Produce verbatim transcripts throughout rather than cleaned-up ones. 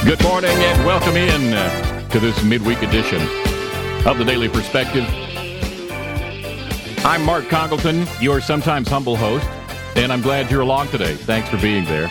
Good morning and welcome in uh, to this midweek edition of the Daily Perspective. I'm Mark Congleton, your sometimes humble host, and I'm glad you're along today. Thanks for being there.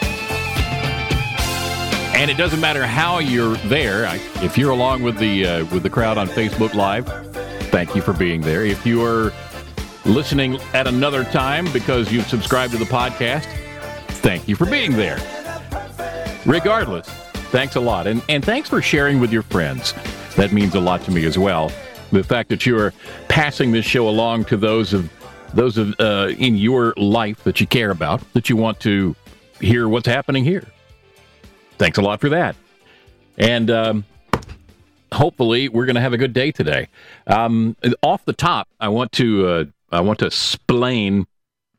And it doesn't matter how you're there. I, if you're along with the uh, with the crowd on Facebook Live, thank you for being there. If you are listening at another time because you've subscribed to the podcast, thank you for being there. Regardless, thanks a lot. And, and thanks for sharing with your friends. That means a lot to me as well. The fact that you are passing this show along to those of those of uh, in your life that you care about, that you want to hear what's happening here. Thanks a lot for that. And um, hopefully we're going to have a good day today. Um, off the top, I want to uh, I want to explain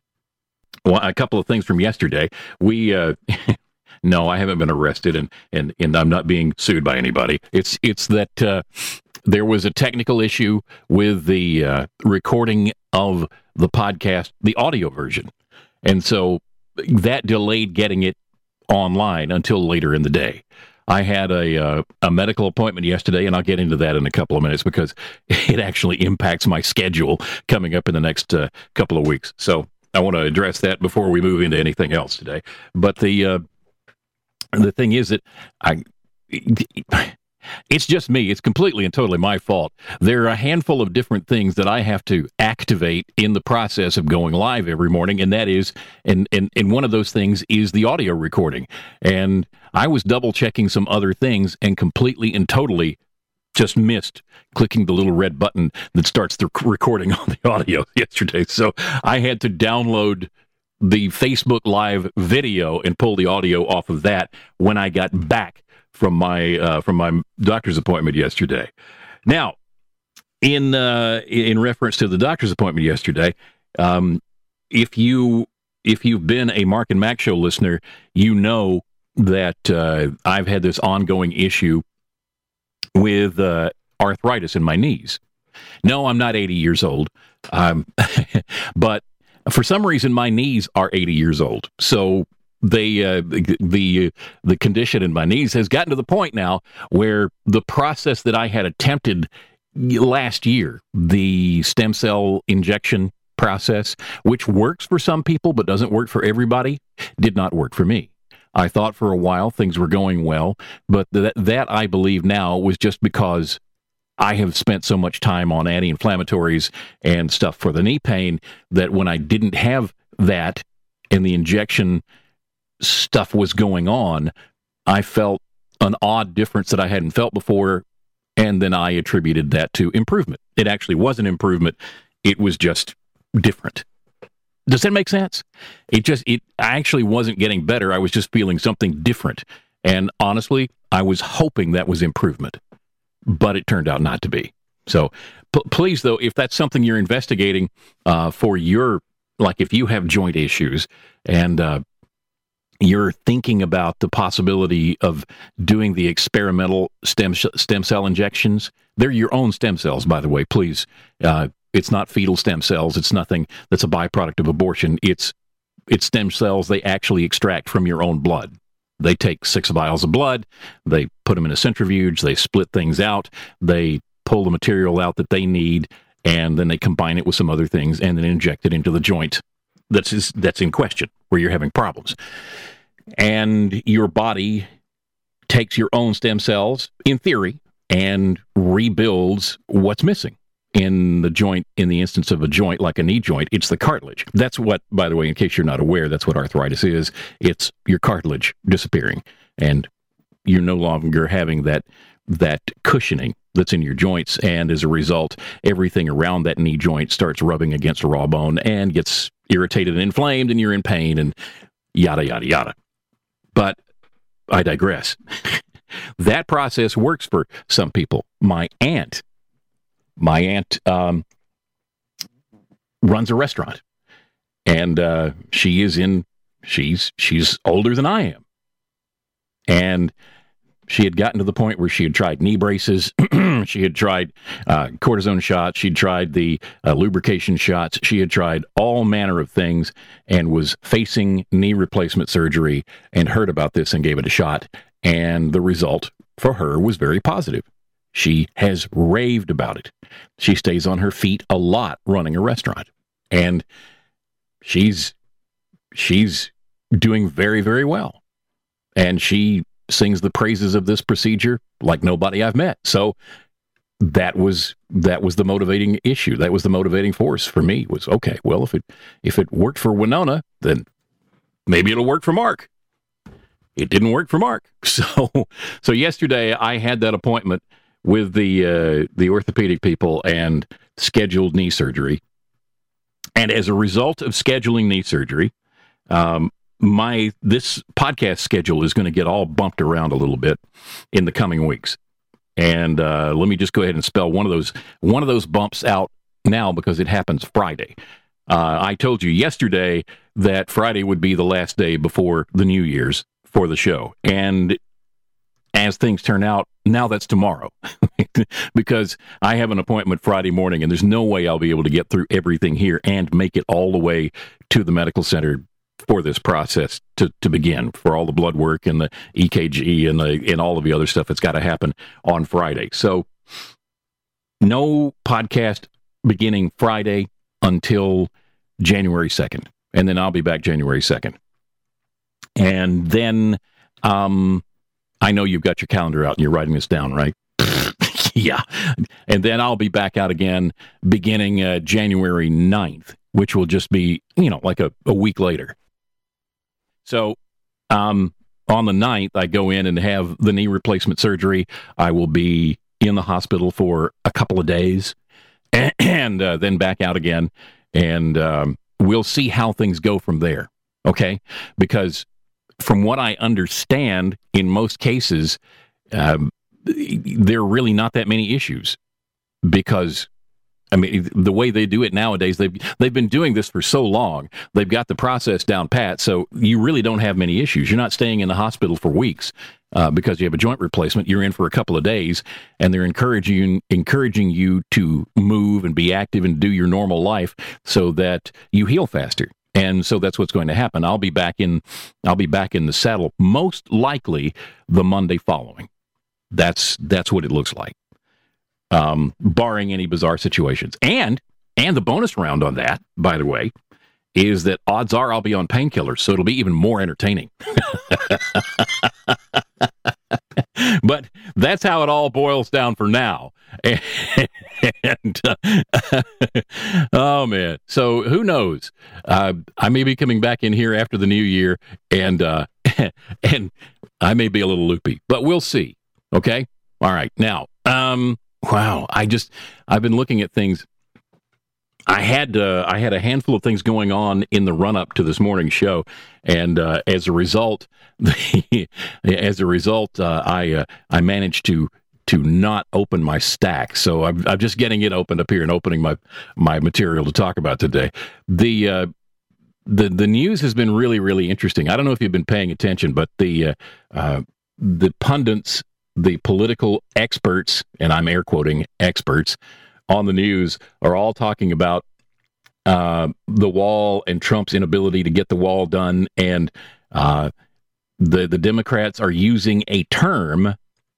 a couple of things from yesterday. We uh, no, I haven't been arrested, and, and, and I'm not being sued by anybody. It's it's that uh, there was a technical issue with the uh, recording of the podcast, the audio version, and so that delayed getting it online until later in the day. I had a uh, a medical appointment yesterday, and I'll get into that in a couple of minutes because it actually impacts my schedule coming up in the next uh, couple of weeks. So I want to address that before we move into anything else today. But the uh, the thing is that I. It's just me. It's completely and totally my fault. There are a handful of different things that I have to activate in the process of going live every morning, and that is, and, and, and one of those things is the audio recording. And I was double-checking some other things and completely and totally just missed clicking the little red button that starts the recording on the audio yesterday. So I had to download the Facebook Live video and pull the audio off of that when I got back from my uh, from my doctor's appointment yesterday. Now, in uh, in reference to the doctor's appointment yesterday, um, if you if you've been a Mark and Mac show listener, you know that uh, I've had this ongoing issue with uh, arthritis in my knees. No, I'm not eighty years old, um, but for some reason my knees are eighty years old. So They uh, the the condition in my knees has gotten to the point now where the process that I had attempted last year, the stem cell injection process, which works for some people but doesn't work for everybody, did not work for me. I thought for a while things were going well, but that that I believe now was just because I have spent so much time on anti-inflammatories and stuff for the knee pain that when I didn't have that and the injection stuff was going on, I felt an odd difference that I hadn't felt before, and then I attributed that to improvement. It actually was an improvement. It was just different. Does that make sense? It just, it I actually wasn't getting better. I was just feeling something different. And honestly, I was hoping that was improvement, but it turned out not to be. So p- please, though, if that's something you're investigating uh, for your, like if you have joint issues and uh, you're thinking about the possibility of doing the experimental stem sh- stem cell injections. They're your own stem cells, by the way, please. Uh, it's not fetal stem cells. It's nothing that's a byproduct of abortion. It's it's stem cells they actually extract from your own blood. They take six vials of blood, they put them in a centrifuge, they split things out, they pull the material out that they need, and then they combine it with some other things and then inject it into the joint that's that's in question, where you're having problems. And your body takes your own stem cells, in theory, and rebuilds what's missing in the joint. In the instance of a joint like a knee joint, it's the cartilage. That's what, by the way, in case you're not aware, that's what arthritis is. It's your cartilage disappearing, and you're no longer having that that cushioning that's in your joints, and as a result, everything around that knee joint starts rubbing against raw bone and gets irritated and inflamed, and you're in pain, and yada, yada, yada. But I digress. That process works for some people. My aunt, my aunt um, runs a restaurant, and uh, she is in, she's she's older than I am, and she had gotten to the point where she had tried knee braces, she had tried uh, cortisone shots, she'd tried the uh, lubrication shots, she had tried all manner of things and was facing knee replacement surgery and heard about this and gave it a shot and the result for her was very positive. She has raved about it. She stays on her feet a lot running a restaurant, and she's she's doing very, very well. And she sings the praises of this procedure like nobody I've met. So that was that was the motivating issue. That was the motivating force for me. Was okay. Well, if it if it worked for Winona, then maybe it'll work for Mark. It didn't work for Mark. So so yesterday I had that appointment with the uh, the orthopedic people and scheduled knee surgery. And as a result of scheduling knee surgery, um, my this podcast schedule is going to get all bumped around a little bit in the coming weeks. And uh, let me just go ahead and spell one of those one of those bumps out now because it happens Friday. Uh, I told you yesterday that Friday would be the last day before the New Year's for the show. And as things turn out, now that's tomorrow because I have an appointment Friday morning and there's no way I'll be able to get through everything here and make it all the way to the medical center for this process to, to begin, for all the blood work and the E K G and the and all of the other stuff that's got to happen on Friday. So no podcast beginning Friday until January second. And then I'll be back January second. And then um, I know you've got your calendar out and you're writing this down, right? Yeah. And then I'll be back out again beginning uh, January ninth, which will just be, you know, like a, a week later. So um, on the ninth, I go in and have the knee replacement surgery. I will be in the hospital for a couple of days and, and uh, then back out again. And um, we'll see how things go from there, okay? Because from what I understand, in most cases, um, there are really not that many issues because, I mean, the way they do it nowadays, they've, they've been doing this for so long. They've got the process down pat, so you really don't have many issues. You're not staying in the hospital for weeks uh, because you have a joint replacement. You're in for a couple of days, and they're encouraging, encouraging you to move and be active and do your normal life so that you heal faster. And so that's what's going to happen. I'll be back in I'll be back in the saddle most likely the Monday following. That's that's what it looks like. Um, barring any bizarre situations. And and the bonus round on that, by the way, is that odds are I'll be on painkillers, so it'll be even more entertaining. But that's how it all boils down for now. And uh, oh man, so who knows? Uh, I may be coming back in here after the new year, and uh, and I may be a little loopy, but we'll see. Okay, all right. Now, um, wow, I just I've been looking at things. I had uh, I had a handful of things going on in the run up to this morning's show, and uh, as a result, the, as a result, uh, I uh, I managed to to not open my stack. So I'm I'm just getting it opened up here and opening my my material to talk about today. The uh, the the news has been really really interesting. I don't know if you've been paying attention, but the uh, uh, the pundits, the political experts, and I'm air quoting experts on the news are all talking about uh, the wall and Trump's inability to get the wall done, and uh, the the Democrats are using a term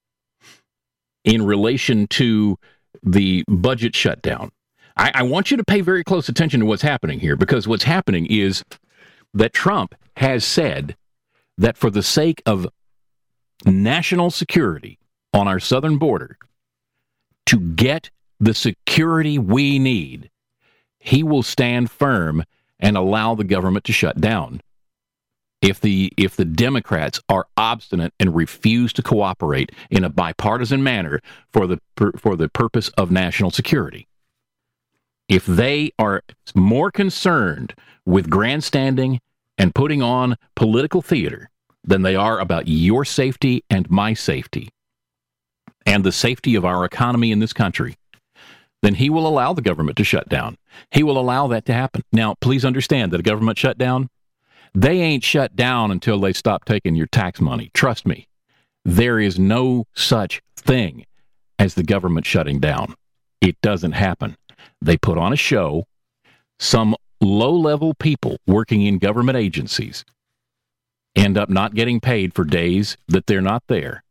in relation to the budget shutdown. I, I want you to pay very close attention to what's happening here, because what's happening is that Trump has said that for the sake of national security on our southern border, to get the security we need, he will stand firm and allow the government to shut down. If the if the Democrats are obstinate and refuse to cooperate in a bipartisan manner for the for the purpose of national security, if they are more concerned with grandstanding and putting on political theater than they are about your safety and my safety and the safety of our economy in this country, then he will allow the government to shut down. He will allow that to happen. Now, please understand that a government shutdown, they ain't shut down until they stop taking your tax money. Trust me, there is no such thing as the government shutting down. It doesn't happen. They put on a show. Some low-level people working in government agencies end up not getting paid for days that they're not there.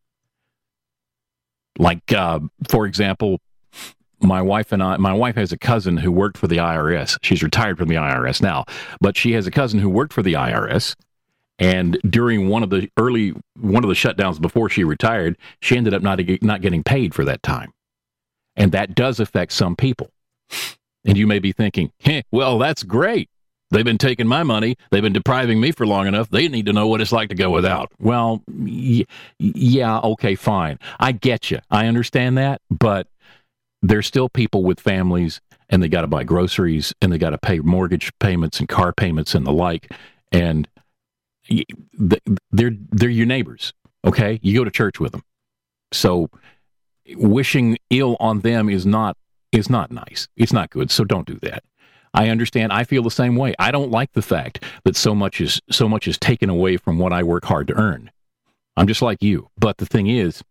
Like, uh, for example, my wife and I, my wife has a cousin who worked for the I R S. She's retired from the I R S now, but she has a cousin who worked for the I R S. And during one of the early, one of the shutdowns before she retired, she ended up not, not getting paid for that time. And that does affect some people. And you may be thinking, hey, well, that's great. They've been taking my money. They've been depriving me for long enough. They need to know what it's like to go without. Well, y- yeah, okay, fine. I get you. I understand that. But there's still people with families, and they got to buy groceries, and they got to pay mortgage payments and car payments and the like. And they're they're your neighbors, okay? You go to church with them. So wishing ill on them is not is not nice. It's not good. So don't do that. I understand. I feel the same way. I don't like the fact that so much is so much is taken away from what I work hard to earn. I'm just like you. But the thing is,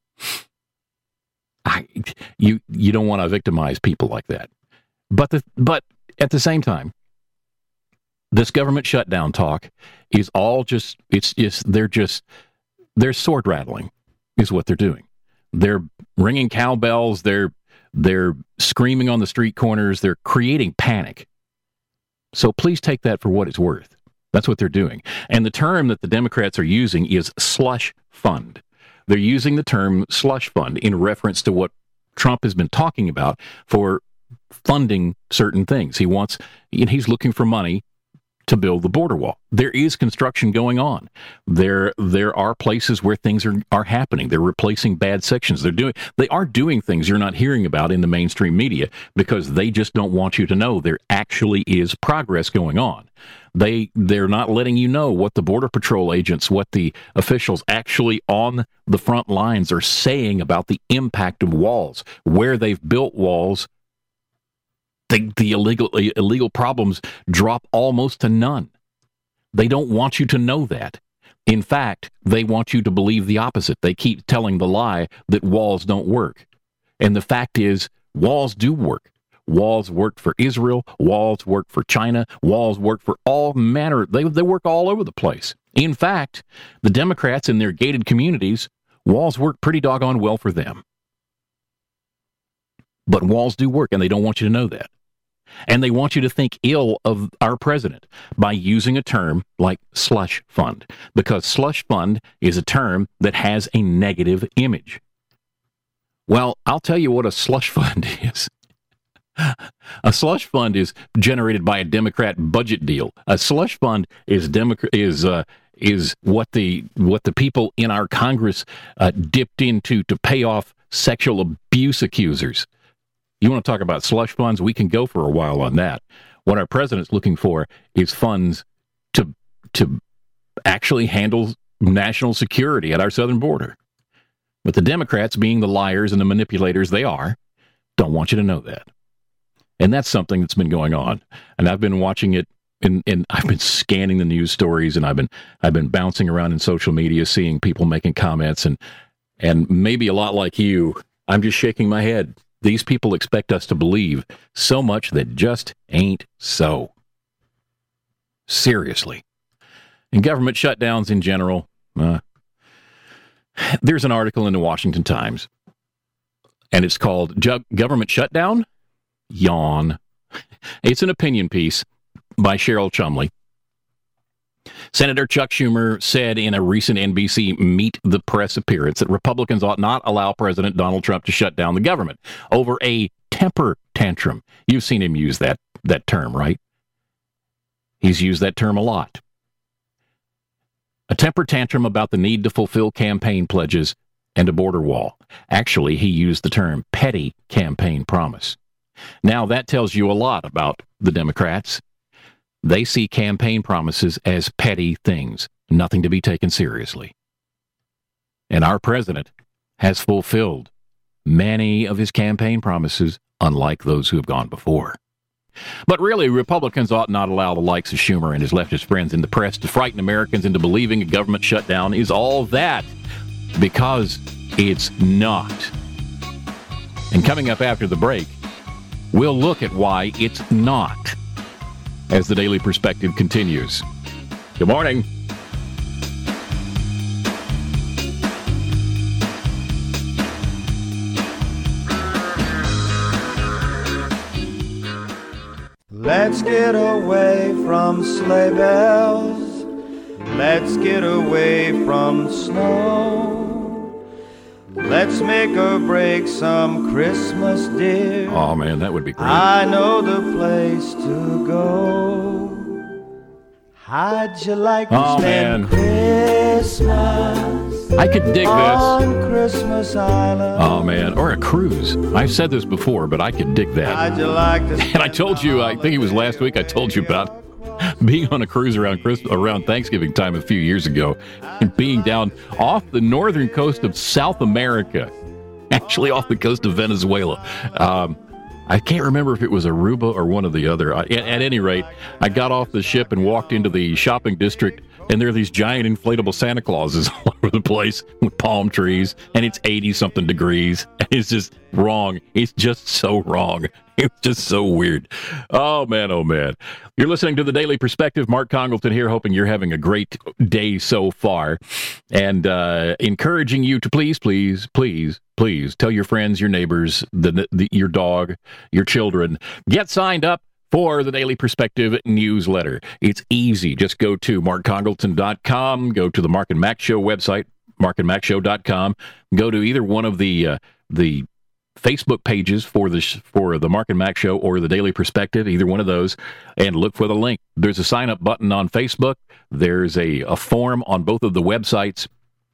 I, you you don't want to victimize people like that. But the but at the same time, this government shutdown talk is all just it's just they're just they're sword rattling is what they're doing. They're ringing cowbells. They're They're screaming on the street corners. They're creating panic. So please take that for what it's worth. That's what they're doing. And the term that the Democrats are using is slush fund. They're using the term slush fund in reference to what Trump has been talking about for funding certain things. He wants, he's looking for money to build the border wall. There is construction going on. There there are places where things are, are happening. They're replacing bad sections. They're doing they are doing things you're not hearing about in the mainstream media because they just don't want you to know there actually is progress going on. They they're not letting you know what the Border Patrol agents, what the officials actually on the front lines are saying about the impact of walls, where they've built walls. The, the illegal illegal problems drop almost to none. They don't want you to know that. In fact, they want you to believe the opposite. They keep telling the lie that walls don't work. And the fact is, walls do work. Walls work for Israel. Walls work for China. Walls work for all manner. They, they work all over the place. In fact, the Democrats in their gated communities, walls work pretty doggone well for them. But walls do work, and they don't want you to know that. And they want you to think ill of our president by using a term like slush fund, because slush fund is a term that has a negative image. Well, I'll tell you what a slush fund is. A slush fund is generated by a Democrat budget deal. A slush fund is Democrat is uh, is what the what the people in our Congress uh, dipped into to pay off sexual abuse accusers. You want to talk about slush funds? We can go for a while on that. What our president's looking for is funds to to actually handle national security at our southern border. But the Democrats, being the liars and the manipulators they are, don't want you to know that. And that's something that's been going on. And I've been watching it, and, and I've been scanning the news stories, and I've been I've been bouncing around in social media, seeing people making comments, and and maybe a lot like you, I'm just shaking my head. These people expect us to believe so much that just ain't so. Seriously. And government shutdowns in general. Uh, there's an article in the Washington Times, and it's called Government Shutdown? Yawn. It's an opinion piece by Cheryl Chumley. Senator Chuck Schumer said in a recent N B C Meet the Press appearance that Republicans ought not allow President Donald Trump to shut down the government over a temper tantrum. You've seen him use that, that term, right? He's used that term a lot. A temper tantrum about the need to fulfill campaign pledges and a border wall. Actually, he used the term petty campaign promise. Now, that tells you a lot about the Democrats. They see campaign promises as petty things, nothing to be taken seriously. And our president has fulfilled many of his campaign promises, unlike those who have gone before. But really, Republicans ought not allow the likes of Schumer and his leftist friends in the press to frighten Americans into believing a government shutdown is all that, because it's not. And coming up after the break, we'll look at why it's not, as the Daily Perspective continues. Good morning. Let's get away from sleigh bells. Let's get away from snow. Let's make or break some Christmas, dear. Oh, man, that would be great. I know the place to go. How'd you like to oh, spend man. Christmas? I could dig this. On Christmas Island. Oh, man. Or a cruise. I've said this before, but I could dig that. How'd you like to And I told you, I think it was last week, I told you about being on a cruise around Christmas, around Thanksgiving time a few years ago and being down off the northern coast of South America, actually off the coast of Venezuela. Um, I can't remember if it was Aruba or one or the other. I, at, at any rate, I got off the ship and walked into the shopping district, and there are these giant inflatable Santa Clauses all over the place with palm trees, and it's eighty-something degrees. And it's just wrong. It's just so wrong. It's just so weird. Oh, man, oh, man. You're listening to The Daily Perspective. Mark Congleton here, hoping you're having a great day so far, and uh, encouraging you to please, please, please, please tell your friends, your neighbors, the, the, your dog, your children, get signed up for the Daily Perspective newsletter. It's easy. Just go to mark congleton dot com, go to the Mark and Mac Show website, mark and mac show dot com, go to either one of the uh, the Facebook pages for the for the Mark and Mac Show or the Daily Perspective, either one of those, and look for the link. There's a sign-up button on Facebook. There's a, a form on both of the websites.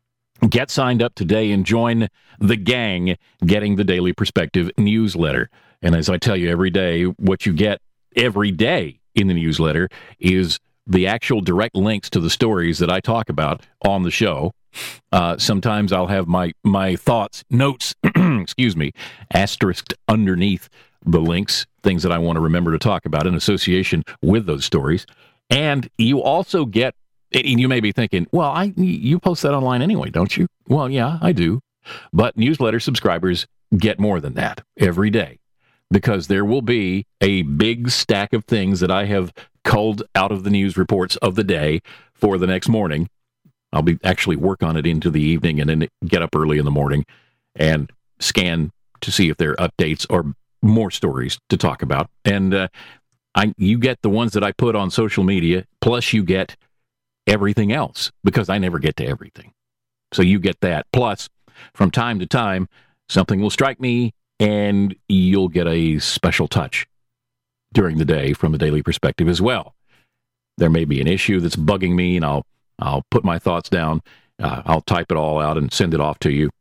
Get signed up today and join the gang getting the Daily Perspective newsletter. And as I tell you every day, what you get every day in the newsletter is the actual direct links to the stories that I talk about on the show. Uh, sometimes I'll have my, my thoughts, notes, excuse me, asterisked underneath the links, things that I want to remember to talk about in association with those stories. And you also get, and you may be thinking, well, I you post that online anyway, don't you? Well, yeah, I do. But newsletter subscribers get more than that every day, because there will be a big stack of things that I have culled out of the news reports of the day for the next morning. I'll be actually work on it into the evening and then get up early in the morning and scan to see if there are updates or more stories to talk about. And uh, I, you get the ones that I put on social media, plus you get everything else, because I never get to everything. So you get that. Plus, from time to time, something will strike me and you'll get a special touch during the day from the Daily Perspective as well. There may be an issue that's bugging me, and I'll I'll put my thoughts down. Uh, I'll type it all out and send it off to you.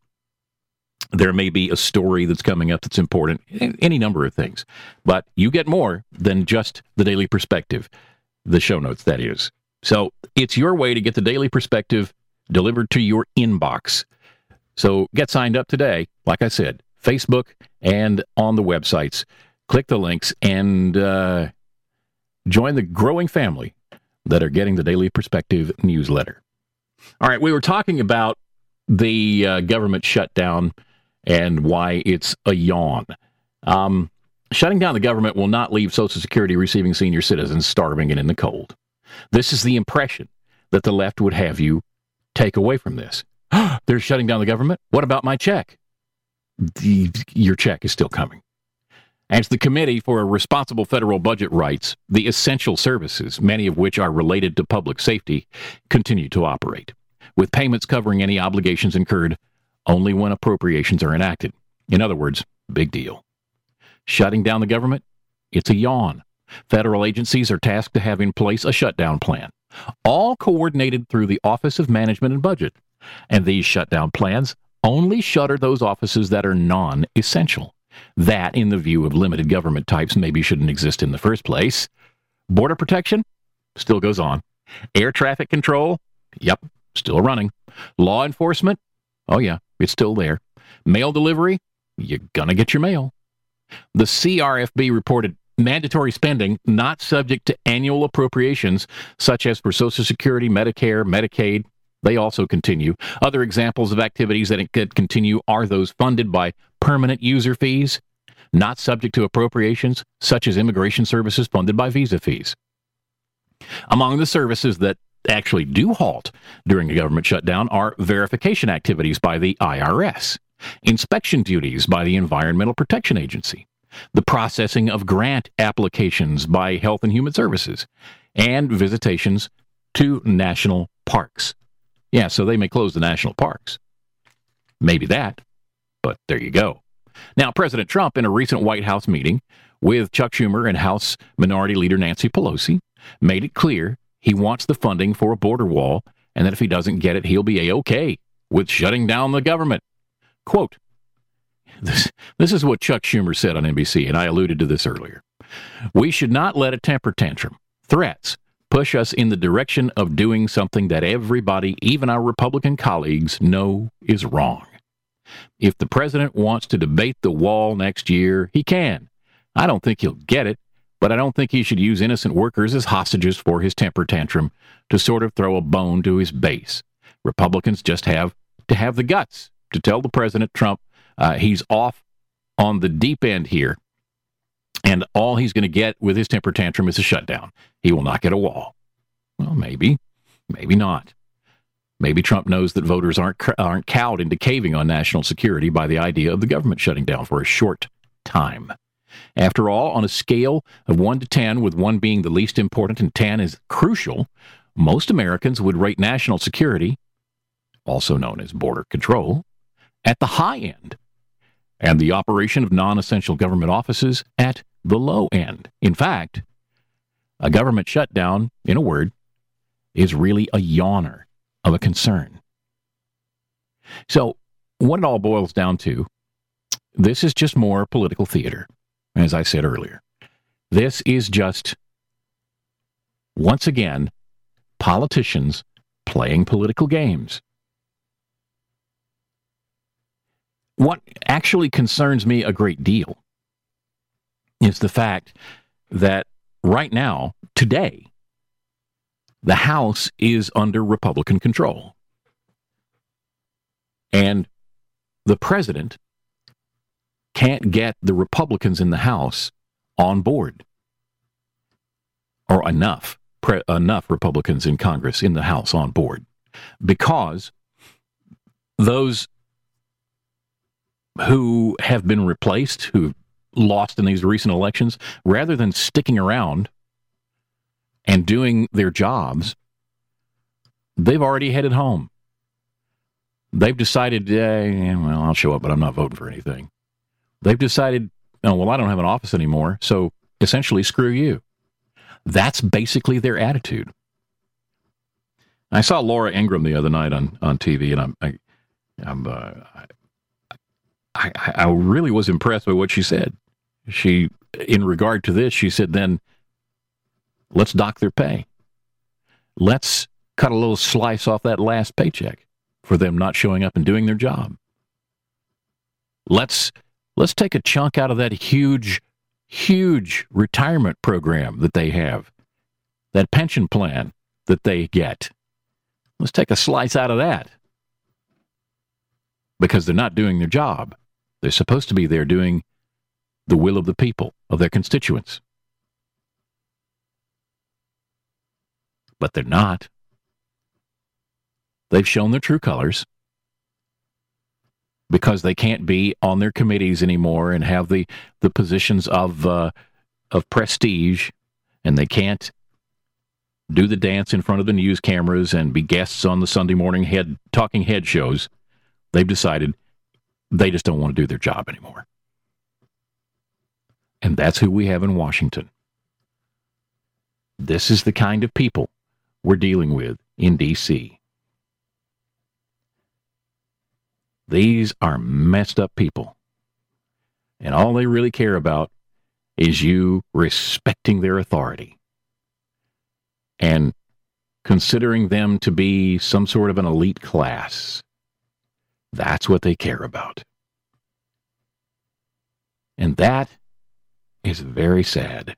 There may be a story that's coming up that's important, any number of things. But you get more than just the Daily Perspective, the show notes, that is. So it's your way to get the Daily Perspective delivered to your inbox. So get signed up today, like I said, Facebook and on the websites. Click the links and uh, join the growing family that are getting the Daily Perspective newsletter. All right, we were talking about the uh, government shutdown and why it's a yawn. Um, shutting down the government will not leave Social Security receiving senior citizens starving and in the cold. This is the impression that the left would have you take away from this. They're shutting down the government? What about my check? The, your check is still coming. As the Committee for a Responsible Federal Budget writes, the essential services, many of which are related to public safety, continue to operate, with payments covering any obligations incurred only when appropriations are enacted. In other words, big deal. Shutting down the government? It's a yawn. Federal agencies are tasked to have in place a shutdown plan, all coordinated through the Office of Management and Budget. And these shutdown plans only shutter those offices that are non-essential. That, in the view of limited government types, maybe shouldn't exist in the first place. Border protection? Still goes on. Air traffic control? Yep, still running. Law enforcement? Oh yeah, it's still there. Mail delivery? You're gonna get your mail. The C R F B reported mandatory spending not subject to annual appropriations, such as for Social Security, Medicare, Medicaid. They also continue. Other examples of activities that could continue are those funded by permanent user fees, not subject to appropriations, such as immigration services funded by visa fees. Among the services that actually do halt during a government shutdown are verification activities by the I R S, inspection duties by the Environmental Protection Agency, the processing of grant applications by Health and Human Services, and visitations to national parks. Yeah, so they may close the national parks. Maybe that, but there you go. Now, President Trump, in a recent White House meeting with Chuck Schumer and House Minority Leader Nancy Pelosi, made it clear he wants the funding for a border wall, and that if he doesn't get it, he'll be A-OK with shutting down the government. Quote, this, this is what Chuck Schumer said on N B C, and I alluded to this earlier. We should not let a temper tantrum, threats, push us in the direction of doing something that everybody, even our Republican colleagues, know is wrong. If the president wants to debate the wall next year, he can. I don't think he'll get it, but I don't think he should use innocent workers as hostages for his temper tantrum to sort of throw a bone to his base. Republicans just have to have the guts to tell the president, Trump, uh, he's off on the deep end here, and all he's going to get with his temper tantrum is a shutdown. He will not get a wall. Well, maybe, maybe not. Maybe Trump knows that voters aren't aren't cowed into caving on national security by the idea of the government shutting down for a short time. After all, on a scale of one to ten, with one being the least important and ten is crucial, most Americans would rate national security, also known as border control, at the high end, and the operation of non-essential government offices at the low end. In fact, a government shutdown, in a word, is really a yawner of a concern. So, what it all boils down to, this is just more political theater, as I said earlier. This is just, once again, politicians playing political games. What actually concerns me a great deal is the fact that right now, today, the House is under Republican control. And the president can't get the Republicans in the House on board, or enough, pre- enough Republicans in Congress in the House on board, because those who have been replaced, who lost in these recent elections, rather than sticking around and doing their jobs, they've already headed home. They've decided, eh, well, I'll show up, but I'm not voting for anything. They've decided, oh, well, I don't have an office anymore, so essentially, screw you. That's basically their attitude. I saw Laura Ingraham the other night on, on T V, and I'm, I, I'm, uh, I, I really was impressed by what she said. She, in regard to this, she said, then let's dock their pay. Let's cut a little slice off that last paycheck for them not showing up and doing their job. Let's let's take a chunk out of that huge, huge retirement program that they have, that pension plan that they get. Let's take a slice out of that, because they're not doing their job. They're supposed to be there doing the will of the people, of their constituents. But they're not. They've shown their true colors because they can't be on their committees anymore and have the, the positions of uh, of prestige, and they can't do the dance in front of the news cameras and be guests on the Sunday morning head talking head shows. They've decided they just don't want to do their job anymore. And that's who we have in Washington. This is the kind of people we're dealing with in D C These are messed up people. And all they really care about is you respecting their authority and considering them to be some sort of an elite class. That's what they care about. And that is very sad.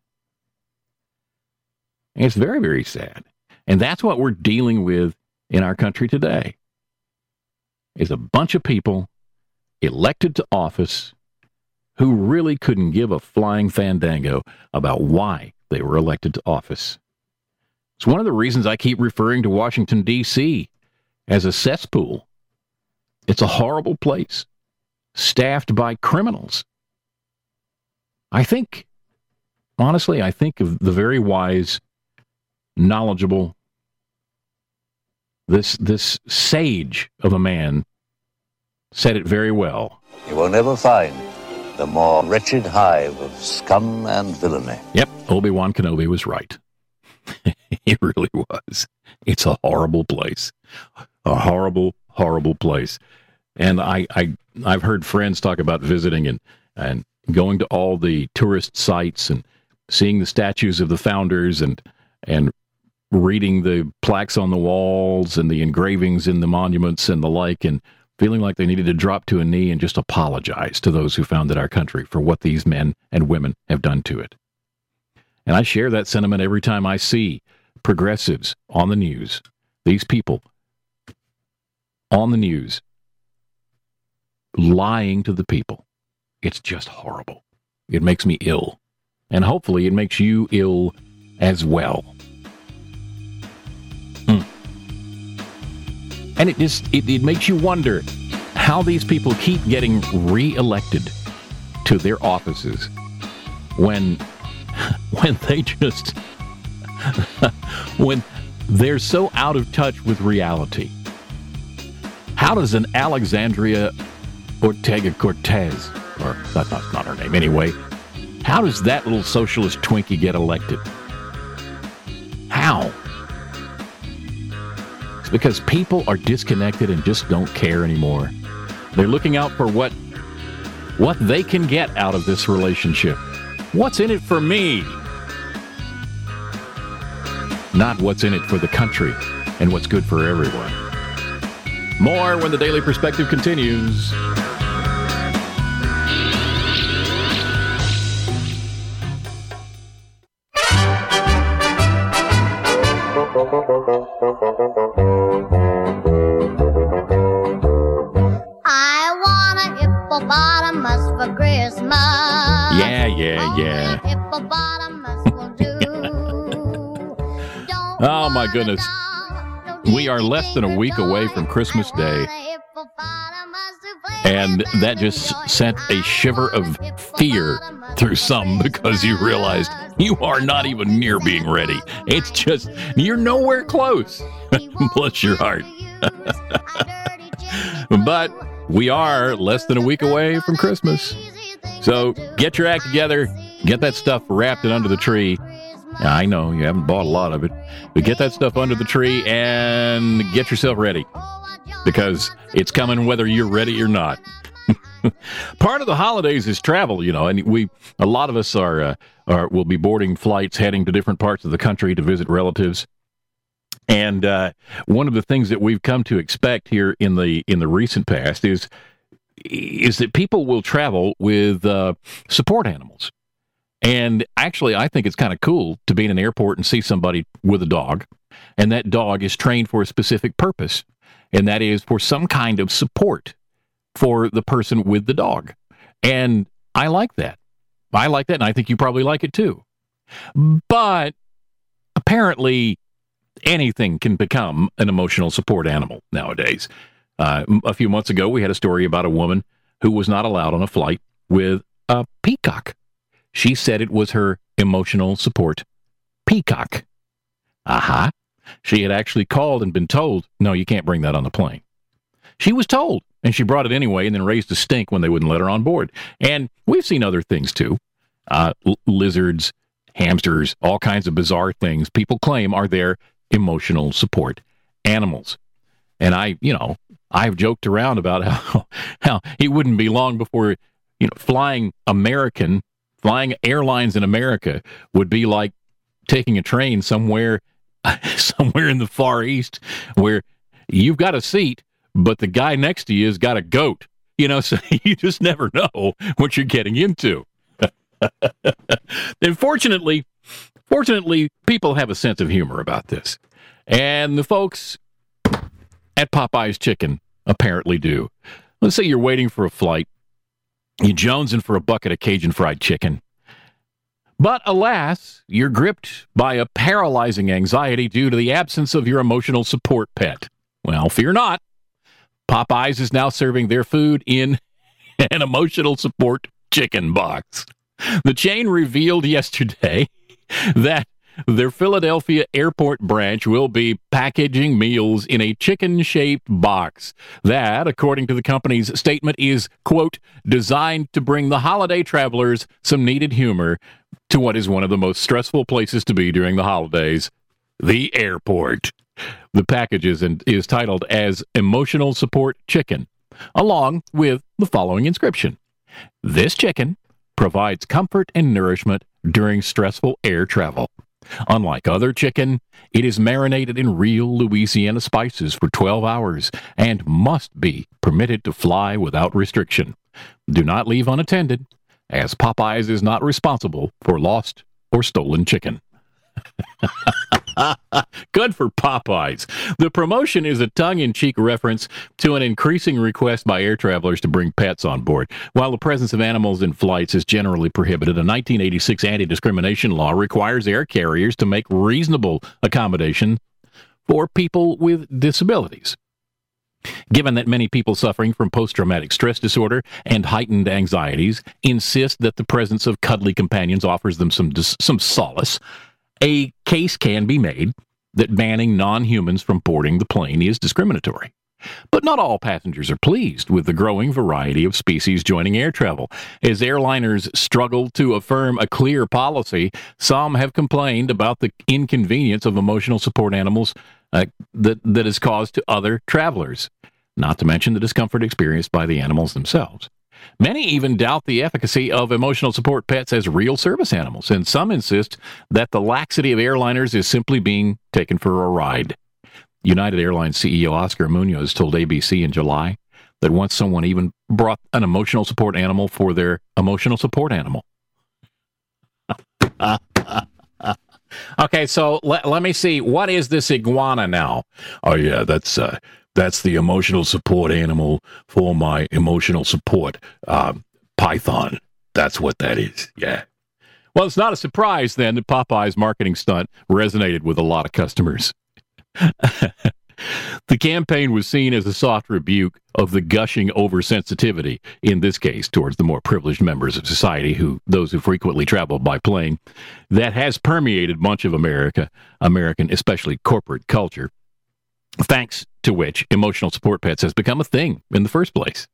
It's very, very sad. And that's what we're dealing with in our country today, is a bunch of people elected to office who really couldn't give a flying fandango about why they were elected to office. It's one of the reasons I keep referring to Washington, D C as a cesspool. It's a horrible place, staffed by criminals. I think, honestly, I think of the very wise, knowledgeable, this this sage of a man said it very well. You will never find the more wretched hive of scum and villainy. Yep, Obi-Wan Kenobi was right. It really was. It's a horrible place. A horrible, horrible place. And I, I, I've heard friends talk about visiting and, and going to all the tourist sites and seeing the statues of the founders and and reading the plaques on the walls and the engravings in the monuments and the like, and feeling like they needed to drop to a knee and just apologize to those who founded our country for what these men and women have done to it. And I share that sentiment every time I see progressives on the news, these people on the news lying to the people. It's just horrible. It makes me ill. And hopefully it makes you ill as well. Mm. And it just, it, it makes you wonder how these people keep getting reelected to their offices when, when they just, when they're so out of touch with reality. How does an Alexandria Ortega-Cortez, or that's not, not her name anyway, how does that little socialist Twinkie get elected? How? It's because people are disconnected and just don't care anymore. They're looking out for what what they can get out of this relationship. What's in it for me? Not what's in it for the country and what's good for everyone. More when the Daily Perspective continues. I want a hippopotamus for Christmas. Yeah, yeah, yeah. Only a hippopotamus will do. Don't Oh, my want a goodness. dog, no We are less than a week away from Christmas I Day. want a hippopotamus to play And with that and just enjoy. sent a I shiver want of a fear hippopotamus through for some because you realized you are not even near being ready. It's just, you're nowhere close. Bless your heart. But we are less than a week away from Christmas. So get your act together, get that stuff wrapped and under the tree. Now, I know you haven't bought a lot of it, but get that stuff under the tree and get yourself ready, because it's coming whether you're ready or not. Part of the holidays is travel, you know, and we, a lot of us are, uh, are, will be boarding flights heading to different parts of the country to visit relatives. And uh, one of the things that we've come to expect here in the in the recent past is is that people will travel with uh, support animals. And actually, I think it's kind of cool to be in an airport and see somebody with a dog, and that dog is trained for a specific purpose, and that is for some kind of support for the person with the dog. And I like that. I like that, and I think you probably like it too. But apparently, anything can become an emotional support animal nowadays. Uh, a few months ago, we had a story about a woman who was not allowed on a flight with a peacock. She said it was her emotional support peacock. Aha. She had actually called and been told, no, you can't bring that on the plane. She was told, and she brought it anyway and then raised a stink when they wouldn't let her on board. And we've seen other things too. Uh, l- lizards, hamsters, all kinds of bizarre things people claim are their emotional support animals. And I, you know, I've joked around about how, how it wouldn't be long before, you know, flying American, flying airlines in America would be like taking a train somewhere, somewhere in the Far East where you've got a seat, but the guy next to you has got a goat, you know, so you just never know what you're getting into. And fortunately, fortunately, people have a sense of humor about this. And the folks at Popeye's Chicken apparently do. Let's say you're waiting for a flight. You're jonesing for a bucket of Cajun fried chicken. But alas, you're gripped by a paralyzing anxiety due to the absence of your emotional support pet. Well, fear not. Popeyes is now serving their food in an emotional support chicken box. The chain revealed yesterday that their Philadelphia airport branch will be packaging meals in a chicken-shaped box that, according to the company's statement, is, quote, designed to bring the holiday travelers some needed humor to what is one of the most stressful places to be during the holidays, the airport. The package is, in, is titled as Emotional Support Chicken, along with the following inscription. This chicken provides comfort and nourishment during stressful air travel. Unlike other chicken, it is marinated in real Louisiana spices for twelve hours and must be permitted to fly without restriction. Do not leave unattended, as Popeyes is not responsible for lost or stolen chicken. Good for Popeyes. The promotion is a tongue-in-cheek reference to an increasing request by air travelers to bring pets on board. While the presence of animals in flights is generally prohibited, a nineteen eighty-six anti-discrimination law requires air carriers to make reasonable accommodation for people with disabilities. Given that many people suffering from post-traumatic stress disorder and heightened anxieties insist that the presence of cuddly companions offers them some some solace, a case can be made that banning non-humans from boarding the plane is discriminatory. But not all passengers are pleased with the growing variety of species joining air travel. As airliners struggle to affirm a clear policy, some have complained about the inconvenience of emotional support animals uh, that, that is caused to other travelers, not to mention the discomfort experienced by the animals themselves. Many even doubt the efficacy of emotional support pets as real service animals, and some insist that the laxity of airliners is simply being taken for a ride. United Airlines C E O Oscar Munoz told A B C in July that once someone even brought an emotional support animal for their emotional support animal. Okay, so let, let me see. What is this iguana now? Oh, yeah, that's... Uh, That's the emotional support animal for my emotional support uh, python. That's what that is, yeah. Well, it's not a surprise, then, that Popeye's marketing stunt resonated with a lot of customers. The campaign was seen as a soft rebuke of the gushing oversensitivity, in this case, towards the more privileged members of society, who those who frequently travel by plane, that has permeated much of America, American, especially corporate culture, thanks to which emotional support pets has become a thing in the first place.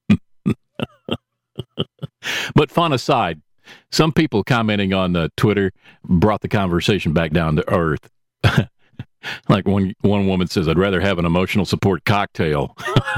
But fun aside, some people commenting on uh, Twitter brought the conversation back down to earth. Like one one woman says, I'd rather have an emotional support cocktail.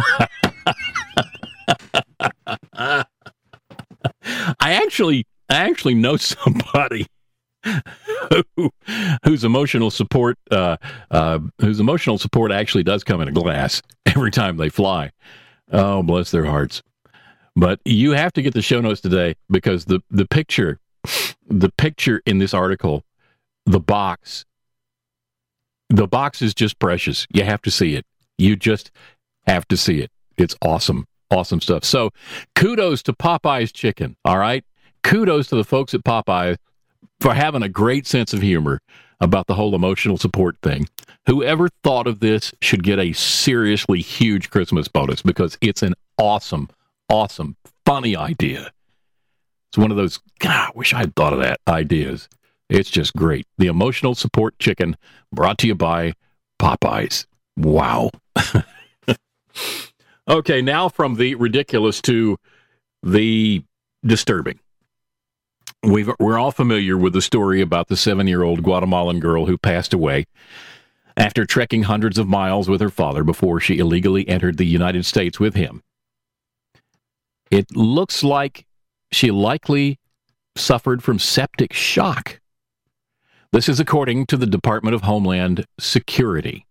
I actually I actually know somebody Who, whose emotional support, uh, uh, whose emotional support actually does come in a glass every time they fly. Oh, bless their hearts! But you have to get the show notes today, because the the picture, the picture in this article, the box, the box is just precious. You have to see it. You just have to see it. It's awesome, awesome stuff. So, kudos to Popeye's Chicken. All right, kudos to the folks at Popeye for having a great sense of humor about the whole emotional support thing. Whoever thought of this should get a seriously huge Christmas bonus, because it's an awesome, awesome, funny idea. It's one of those, God, I wish I had thought of that ideas. It's just great. The Emotional Support Chicken, brought to you by Popeyes. Wow. Okay, now from the ridiculous to the disturbing. We've, we're all familiar with the story about the seven-year-old Guatemalan girl who passed away after trekking hundreds of miles with her father before she illegally entered the United States with him. It looks like she likely suffered from septic shock. This is according to the Department of Homeland Security.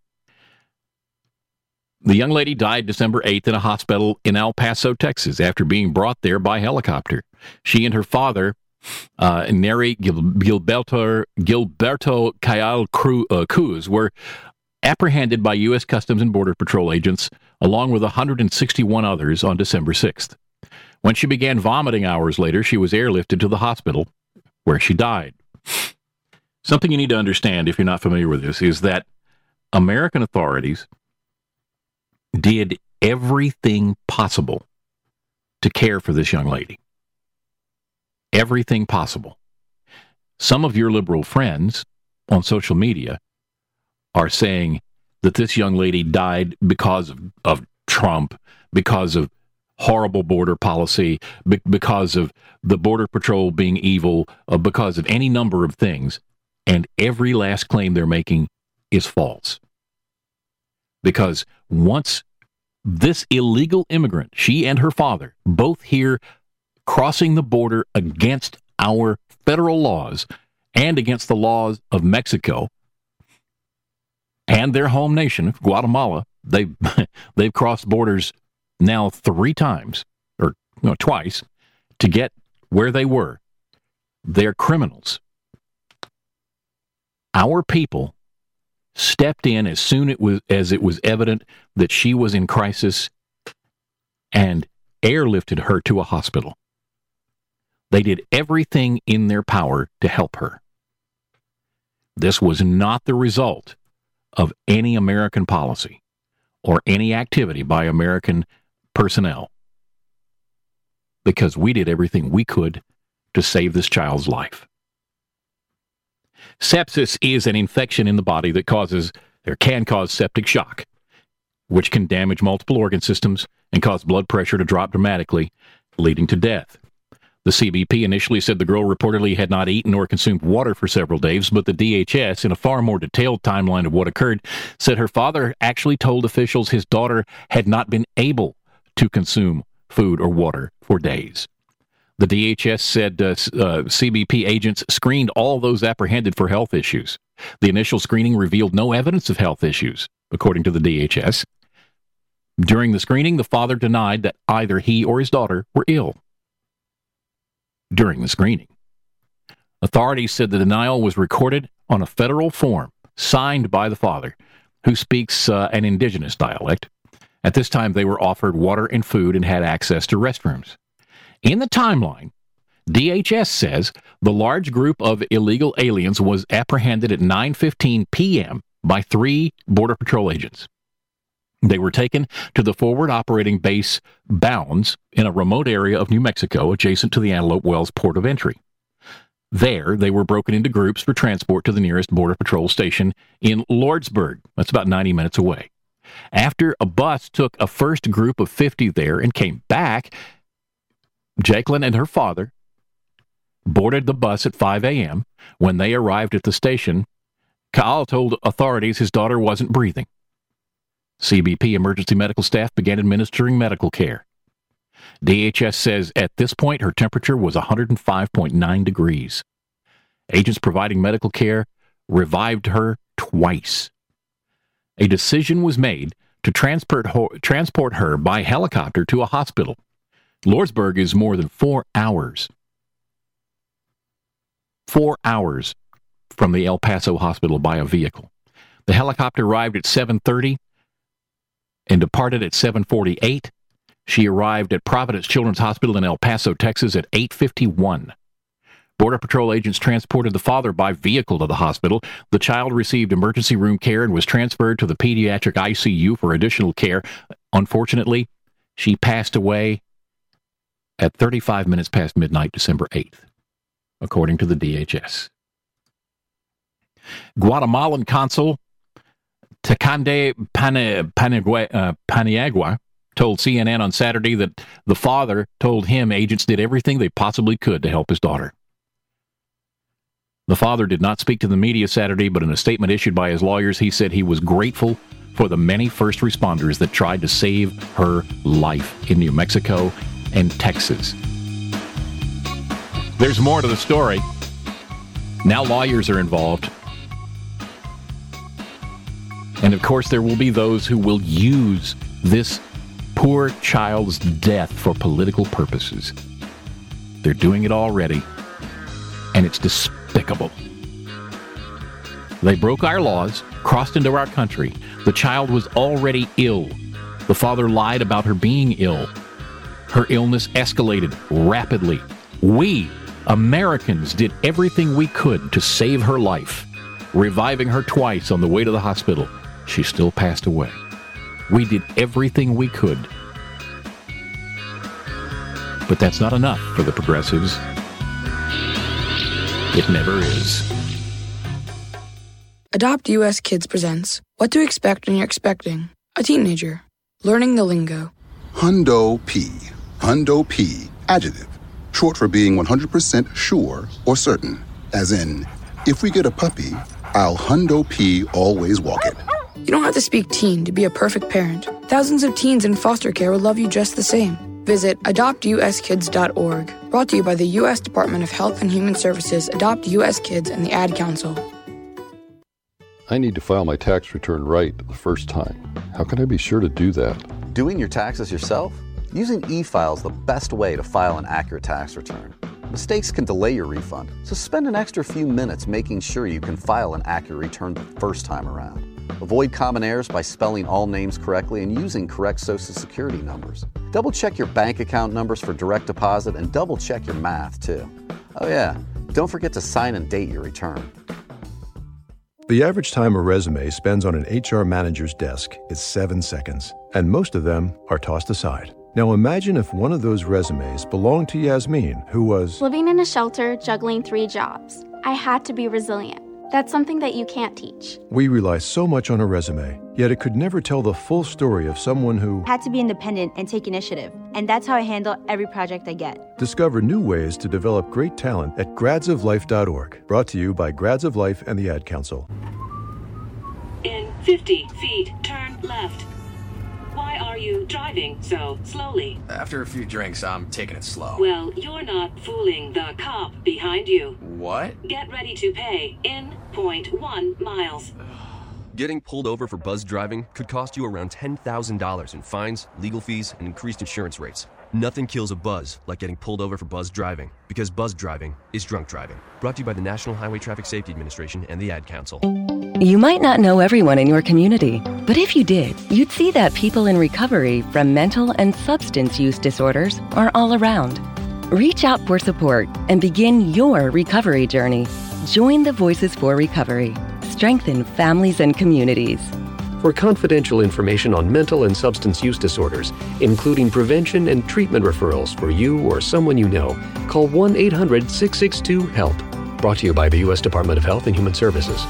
The young lady died December eighth in a hospital in El Paso, Texas, after being brought there by helicopter. She and her father, Uh, Neri Gil- Gilberto, Gilberto Cayal Cru- uh, Cruz, were apprehended by U S Customs and Border Patrol agents, along with one hundred sixty-one others, on December sixth. When she began vomiting hours later, she was airlifted to the hospital, where she died. Something you need to understand, if you're not familiar with this, is that American authorities did everything possible to care for this young lady. everything possible. Some of your liberal friends on social media are saying that this young lady died because of, of Trump, because of horrible border policy, be- because of the Border Patrol being evil, uh, because of any number of things. And every last claim they're making is false. Because once this illegal immigrant, she and her father, both here crossing the border against our federal laws and against the laws of Mexico and their home nation, Guatemala, they've, they've crossed borders now three times, or no, twice, to get where they were. They're criminals. Our people stepped in as soon it was, as it was evident that she was in crisis and airlifted her to a hospital. They did everything in their power to help her. This was not the result of any American policy or any activity by American personnel, because we did everything we could to save this child's life. Sepsis is an infection in the body that causes or can cause septic shock, which can damage multiple organ systems and cause blood pressure to drop dramatically, leading to death. The C B P initially said the girl reportedly had not eaten or consumed water for several days, but the D H S, in a far more detailed timeline of what occurred, said her father actually told officials his daughter had not been able to consume food or water for days. The D H S said uh, uh, C B P agents screened all those apprehended for health issues. The initial screening revealed no evidence of health issues, according to the D H S. During the screening, the father denied that either he or his daughter were ill. During the screening, authorities said the denial was recorded on a federal form signed by the father, who speaks uh, an indigenous dialect. At this time, they were offered water and food and had access to restrooms. In the timeline, D H S says the large group of illegal aliens was apprehended at nine fifteen p.m. by three Border Patrol agents. They were taken to the forward operating base Bounds in a remote area of New Mexico adjacent to the Antelope Wells port of entry. There, they were broken into groups for transport to the nearest Border Patrol station in Lordsburg. That's about ninety minutes away. After a bus took a first group of fifty there and came back, Jacqueline and her father boarded the bus at five a.m. When they arrived at the station, Kaal told authorities his daughter wasn't breathing. C B P emergency medical staff began administering medical care. D H S says at this point her temperature was one hundred five point nine degrees. Agents providing medical care revived her twice. A decision was made to transport ho- transport her by helicopter to a hospital. Lordsburg is more than four hours. Four hours from the El Paso hospital by a vehicle. The helicopter arrived at seven thirty and departed at seven forty-eight. She arrived at Providence Children's Hospital in El Paso, Texas at eight fifty-one. Border Patrol agents transported the father by vehicle to the hospital. The child received emergency room care and was transferred to the pediatric I C U for additional care. Unfortunately, she passed away at thirty-five minutes past midnight, December eighth, according to the D H S. Guatemalan consul Tecande Paniagua, uh, Paniagua told C N N on Saturday that the father told him agents did everything they possibly could to help his daughter. The father did not speak to the media Saturday, but in a statement issued by his lawyers, he said he was grateful for the many first responders that tried to save her life in New Mexico and Texas. There's more to the story. Now lawyers are involved. And of course, there will be those who will use this poor child's death for political purposes. They're doing it already, and it's despicable. They broke our laws, crossed into our country. The child was already ill. The father lied about her being ill. Her illness escalated rapidly. We, Americans, did everything we could to save her life, reviving her twice on the way to the hospital. She still passed away. We did everything we could. But that's not enough for the progressives It never is. Adopt U S Kids presents What to Expect When You're Expecting a Teenager. Learning the lingo. Hundo P. Hundo P. Adjective. Short for being one hundred percent sure or certain. As in, if we get a puppy, I'll Hundo P always walk it. You don't have to speak teen to be a perfect parent. Thousands of teens in foster care will love you just the same. Visit adopt u s kids dot org. Brought to you by the U S Department of Health and Human Services, Adopt U S Kids, and the Ad Council. I need to file my tax return right the first time. How can I be sure to do that? Doing your taxes yourself? Using e-file is the best way to file an accurate tax return. Mistakes can delay your refund, so spend an extra few minutes making sure you can file an accurate return the first time around. Avoid common errors by spelling all names correctly and using correct Social Security numbers. Double check your bank account numbers for direct deposit and double check your math too. Oh yeah, don't forget to sign and date your return. The average time a resume spends on an H R manager's desk is seven seconds, and most of them are tossed aside. Now imagine if one of those resumes belonged to Yasmin, who was living in a shelter, juggling three jobs. I had to be resilient. That's something that you can't teach. We rely so much on a resume, yet it could never tell the full story of someone who had to be independent and take initiative. And that's how I handle every project I get. Discover new ways to develop great talent at grads of life dot org. Brought to you by Grads of Life and the Ad Council. In fifty feet, turn left. Why are you driving so slowly? After a few drinks, I'm taking it slow. Well, you're not fooling the cop behind you. What? Get ready to pay in point one miles. Getting pulled over for buzz driving could cost you around ten thousand dollars in fines, legal fees, and increased insurance rates. Nothing kills a buzz like getting pulled over for buzz driving, because buzz driving is drunk driving. Brought to you by the National Highway Traffic Safety Administration and the Ad Council. You might not know everyone in your community, but if you did, you'd see that people in recovery from mental and substance use disorders are all around. Reach out for support and begin your recovery journey. Join the Voices for Recovery. Strengthen families and communities. For confidential information on mental and substance use disorders, including prevention and treatment referrals for you or someone you know, call one eight hundred six six two HELP. Brought to you by the U S Department of Health and Human Services.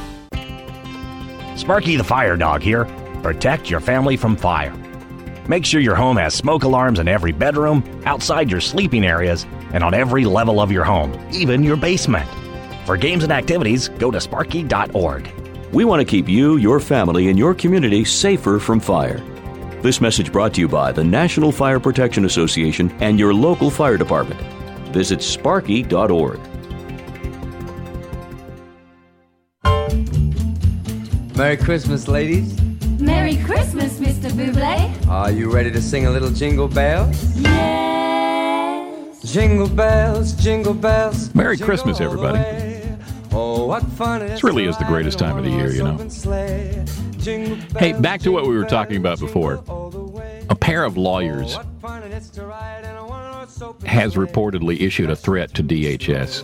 Sparky the Fire Dog here. Protect your family from fire. Make sure your home has smoke alarms in every bedroom, outside your sleeping areas, and on every level of your home, even your basement. For games and activities, go to sparky dot org. We want to keep you, your family, and your community safer from fire. This message brought to you by the National Fire Protection Association and your local fire department. Visit sparky dot org. Merry Christmas, ladies. Merry Christmas, Mister Bublé. Are you ready to sing a little Jingle Bells? Yes. Jingle bells, jingle bells. Merry Christmas, everybody. Oh, what fun it is. This really is the greatest time of the year, you know. Hey, back to what we were talking about before. A pair of lawyers has reportedly issued a threat to D H S.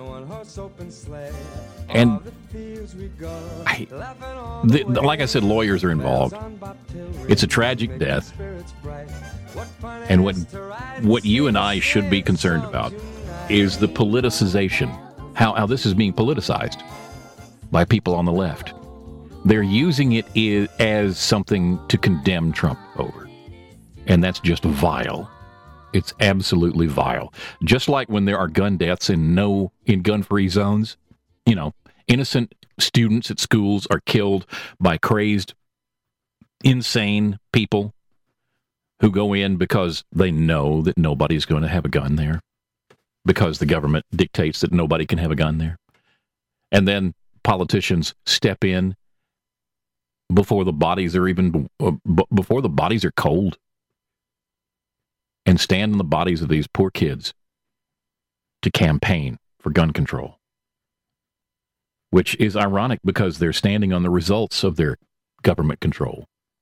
And I, the, the, like I said, lawyers are involved. It's a tragic death. And what what you and I should be concerned about is the politicization, how, how this is being politicized by people on the left. They're using it I- as something to condemn Trump over. And that's just vile. It's absolutely vile. Just like when there are gun deaths in no in gun-free zones, you know, innocent students at schools are killed by crazed, insane people who go in because they know that nobody's going to have a gun there, because the government dictates that nobody can have a gun there. And then politicians step in before the bodies are even, uh, b- before the bodies are cold, and stand on the bodies of these poor kids to campaign for gun control. Which is ironic because they're standing on the results of their government control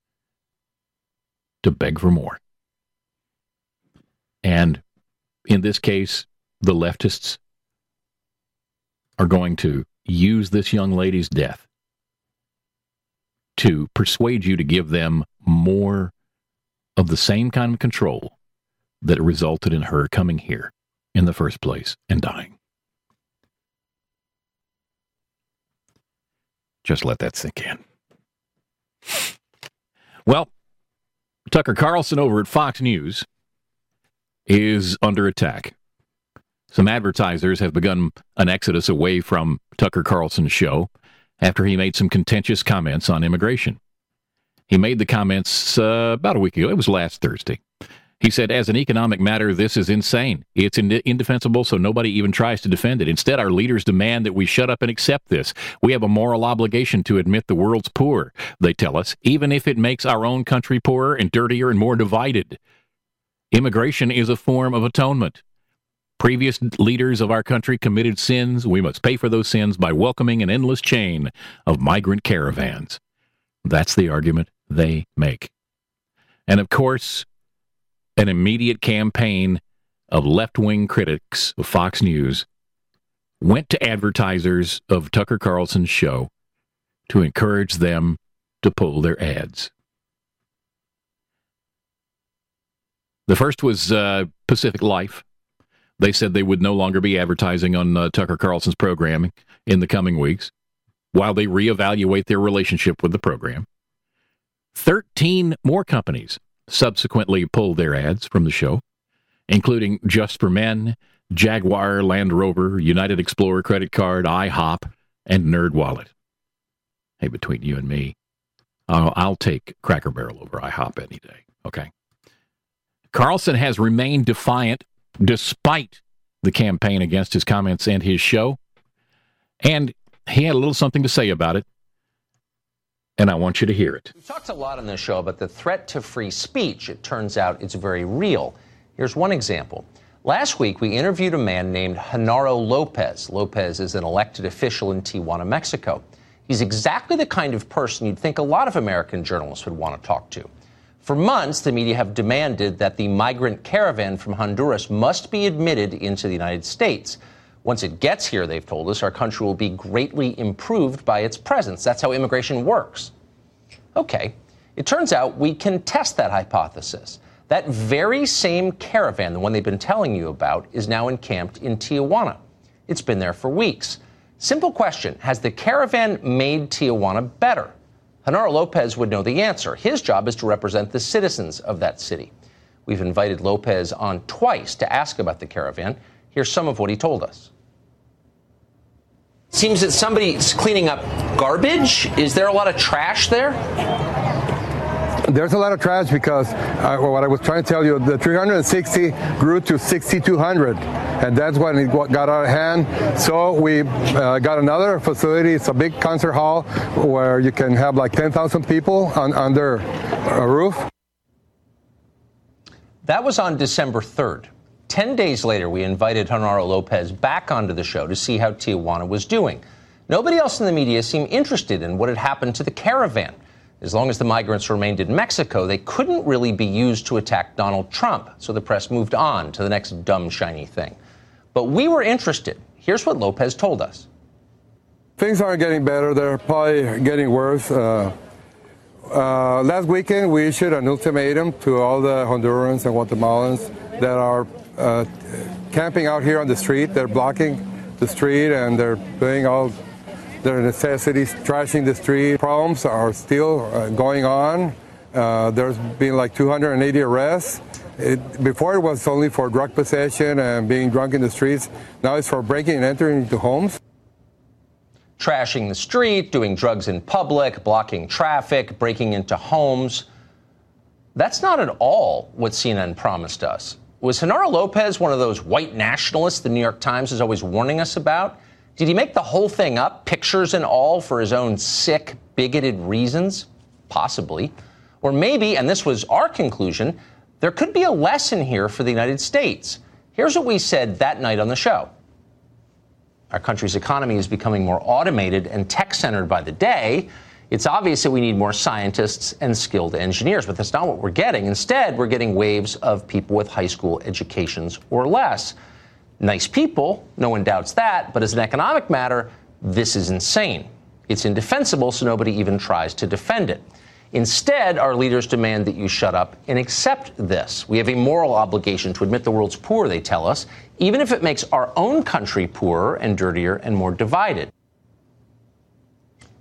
to beg for more. And in this case, the leftists are going to use this young lady's death to persuade you to give them more of the same kind of control that resulted in her coming here in the first place and dying. Just let that sink in. Well, Tucker Carlson over at Fox News is under attack. Some advertisers have begun an exodus away from Tucker Carlson's show after he made some contentious comments on immigration. He made the comments uh, about a week ago. It was last Thursday. He said, as an economic matter, this is insane. It's ind- indefensible, so nobody even tries to defend it. Instead, our leaders demand that we shut up and accept this. We have a moral obligation to admit the world's poor, they tell us, even if it makes our own country poorer and dirtier and more divided. Immigration is a form of atonement. Previous leaders of our country committed sins. We must pay for those sins by welcoming an endless chain of migrant caravans. That's the argument they make. And of course, an immediate campaign of left-wing critics of Fox News went to advertisers of Tucker Carlson's show to encourage them to pull their ads. The first was uh, Pacific Life. They said they would no longer be advertising on uh, Tucker Carlson's programming in the coming weeks while they reevaluate their relationship with the program. Thirteen more companies subsequently pulled their ads from the show, including Just for Men, Jaguar Land Rover, United Explorer Credit Card, IHOP, and NerdWallet. Hey, between you and me, I'll, I'll take Cracker Barrel over IHOP any day, okay? Carlson has remained defiant despite the campaign against his comments and his show, and he had a little something to say about it, and I want you to hear it. We've talked a lot on this show about the threat to free speech. It turns out it's very real. Here's one example. Last week, we interviewed a man named Genaro Lopez. Lopez is an elected official in Tijuana, Mexico. He's exactly the kind of person you'd think a lot of American journalists would want to talk to. For months, the media have demanded that the migrant caravan from Honduras must be admitted into the United States. Once it gets here, they've told us, our country will be greatly improved by its presence. That's how immigration works. Okay, it turns out we can test that hypothesis. That very same caravan, the one they've been telling you about, is now encamped in Tijuana. It's been there for weeks. Simple question, has the caravan made Tijuana better? Genaro Lopez would know the answer. His job is to represent the citizens of that city. We've invited Lopez on twice to ask about the caravan. Here's some of what he told us. Seems that somebody's cleaning up garbage. Is there a lot of trash there? There's a lot of trash because uh, what I was trying to tell you, the three hundred sixty grew to sixty-two hundred, and that's when it got out of hand. So we uh, got another facility. It's a big concert hall where you can have like ten thousand people on, under a roof. That was on December third. Ten days later, we invited Genaro Lopez back onto the show to see how Tijuana was doing. Nobody else in the media seemed interested in what had happened to the caravan. As long as the migrants remained in Mexico, they couldn't really be used to attack Donald Trump, so the press moved on to the next dumb, shiny thing. But we were interested. Here's what Lopez told us. Things aren't getting better. They're probably getting worse. Uh, uh, last weekend, we issued an ultimatum to all the Hondurans and Guatemalans that are uh, camping out here on the street. They're blocking the street and they're doing all their necessities, trashing the street. Problems are still uh, going on. Uh, there's been like two hundred eighty arrests. It, before it was only for drug possession and being drunk in the streets. Now it's for breaking and entering into homes. Trashing the street, doing drugs in public, blocking traffic, breaking into homes. That's not at all what C N N promised us. Was Genaro Lopez one of those white nationalists the New York Times is always warning us about? Did he make the whole thing up, pictures and all, for his own sick, bigoted reasons? Possibly. Or maybe, and this was our conclusion, there could be a lesson here for the United States. Here's what we said that night on the show. Our country's economy is becoming more automated and tech-centered by the day. It's obvious that we need more scientists and skilled engineers, but that's not what we're getting. Instead, we're getting waves of people with high school educations or less. Nice people, no one doubts that, but as an economic matter, this is insane. It's indefensible, so nobody even tries to defend it. Instead, our leaders demand that you shut up and accept this. We have a moral obligation to admit the world's poor, they tell us, even if it makes our own country poorer and dirtier and more divided.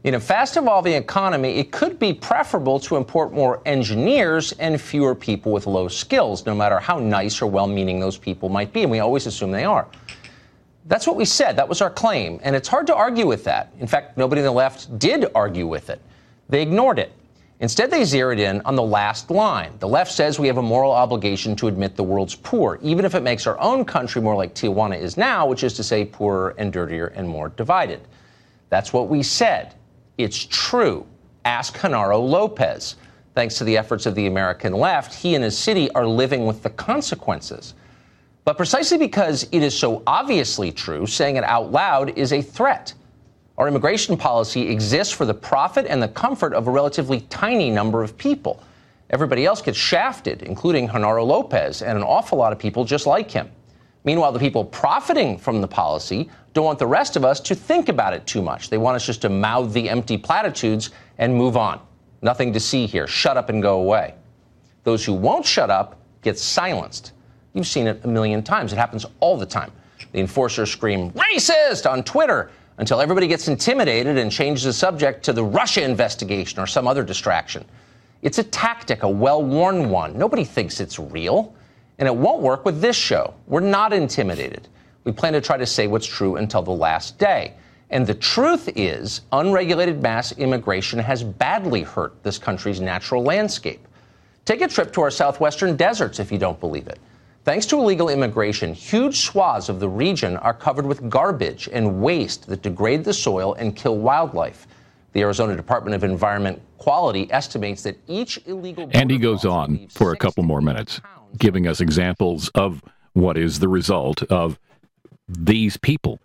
In a fast-evolving economy, it could be preferable to import more engineers and fewer people with low skills, no matter how nice or well-meaning those people might be, and we always assume they are. That's what we said. That was our claim, and it's hard to argue with that. In fact, nobody on the left did argue with it. They ignored it. Instead, they zeroed in on the last line. The left says we have a moral obligation to admit the world's poor, even if it makes our own country more like Tijuana is now, which is to say poorer and dirtier and more divided. That's what we said. It's true. Ask Genaro Lopez. Thanks to the efforts of the American left, he and his city are living with the consequences. But precisely because it is so obviously true, saying it out loud is a threat. Our immigration policy exists for the profit and the comfort of a relatively tiny number of people. Everybody else gets shafted, including Genaro Lopez and an awful lot of people just like him. Meanwhile, the people profiting from the policy don't want the rest of us to think about it too much. They want us just to mouth the empty platitudes and move on. Nothing to see here. Shut up and go away. Those who won't shut up get silenced. You've seen it a million times. It happens all the time. The enforcers scream, "Racist!" on Twitter until everybody gets intimidated and changes the subject to the Russia investigation or some other distraction. It's a tactic, a well-worn one. Nobody thinks it's real. And it won't work with this show. We're not intimidated. We plan to try to say what's true until the last day. And the truth is, unregulated mass immigration has badly hurt this country's natural landscape. Take a trip to our southwestern deserts if you don't believe it. Thanks to illegal immigration, huge swaths of the region are covered with garbage and waste that degrade the soil and kill wildlife. The Arizona Department of Environment Quality estimates that each illegal... And he goes on for a couple more minutes, giving us examples of what is the result of these people.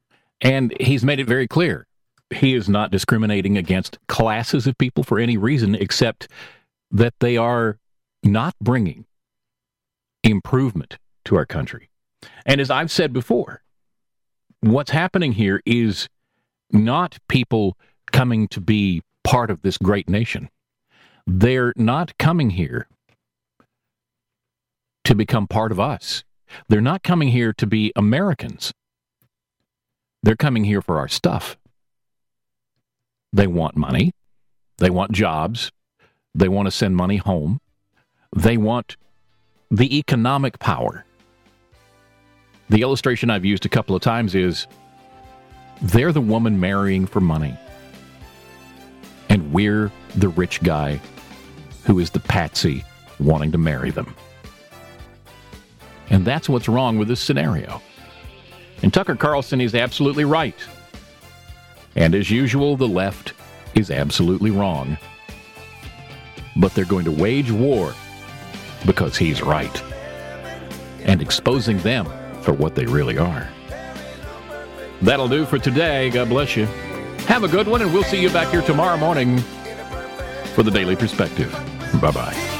And he's made it very clear. He is not discriminating against classes of people for any reason except that they are not bringing improvement to our country. And as I've said before, what's happening here is not people coming to be part of this great nation. They're not coming here to become part of us. They're not coming here to be Americans. They're coming here for our stuff. They want money. They want jobs. They want to send money home. They want the economic power. The illustration I've used a couple of times is they're the woman marrying for money. And we're the rich guy who is the patsy wanting to marry them. And that's what's wrong with this scenario. And Tucker Carlson is absolutely right. And as usual, the left is absolutely wrong. But they're going to wage war because he's right. And exposing them for what they really are. That'll do for today. God bless you. Have a good one, and we'll see you back here tomorrow morning for the Daily Perspective. Bye-bye.